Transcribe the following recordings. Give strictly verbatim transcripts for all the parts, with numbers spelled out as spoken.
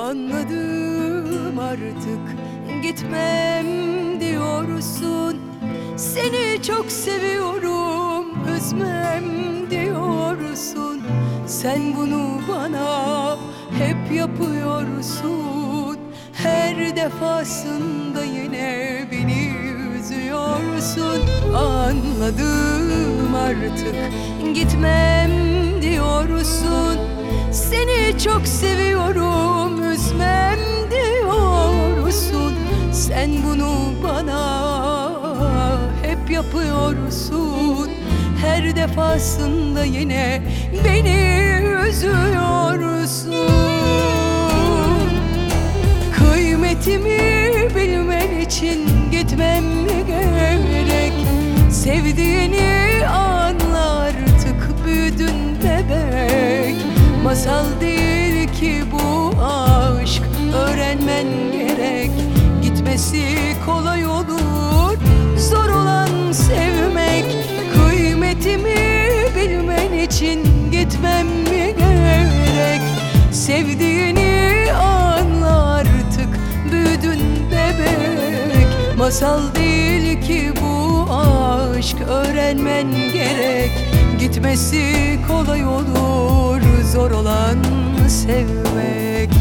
Anladım artık, gitmem diyorsun. Seni çok seviyorum, üzmem diyorsun. Sen bunu bana hep yapıyorsun. Her defasında yine beni üzüyorsun. Anladım artık, gitmem diyorsun. Seni çok seviyorum, üzmem diyorsun. Sen bunu bana hep yapıyorsun. Her defasında yine beni üzüyorsun. Kıymetimi bilmen için gitmem mi gerek? Sevdiğini anla artık, büyüdün bebek. Masal değil ki bu aşk, öğrenmen gerek. Gitmesi kolay olur, zor olan sevmek. Kıymetimi bilmen için gitmem mi gerek? Sevdiğini anla artık, büyüdün bebek. Masal değil ki bu aşk, öğrenmen gerek. Gitmesi kolay olur, zor olan sevmek.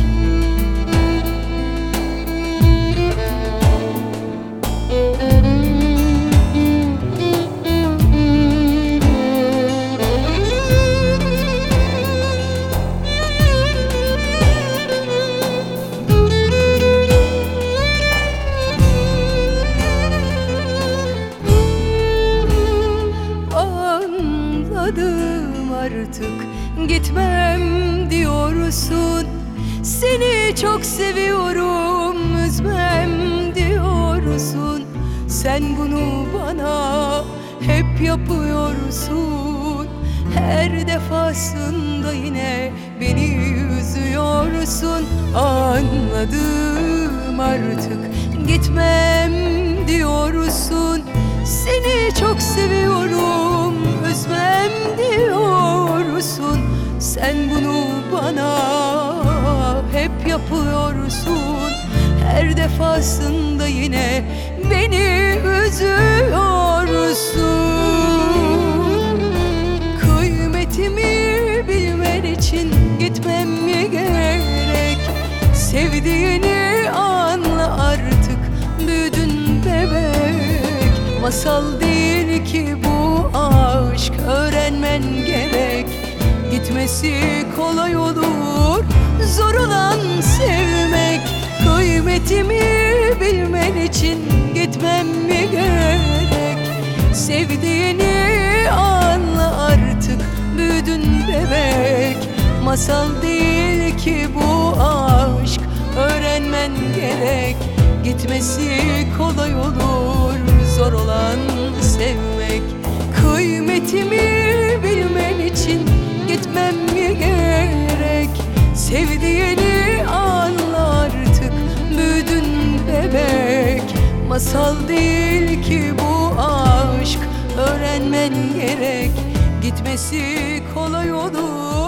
Anladım artık, gitmem diyorsun. Seni çok seviyorum, üzmem diyorsun. Sen bunu bana hep yapıyorsun. Her defasında yine beni üzüyorsun. Anladım artık, gitmem diyorsun. Seni çok seviyorum, üzmem diyorsun. Sen bunu bana hep yapıyorsun. Her defasında yine beni üzüyorsun. Kıymetimi bilmen için gitmem mi gerek? Sevdiğini anla artık, büyüdün bebek. Masal değil ki bu aşk, öğrenmen gerek. Gitmesi kolay olur, zor olan sevmek. Kıymetimi bilmen için gitmem mi gerek? Sevdiğini anla artık, büyüdün bebek. Masal değil ki bu aşk, öğrenmen gerek. Gitmesi kolay olur, zor olan sevmek. Kıymetimi bilmen için gitmem mi gerek? Sevdiğini anla artık, büyüdün bebek. Masal değil ki bu aşk, öğrenmen gerek. Gitmesi kolay olur,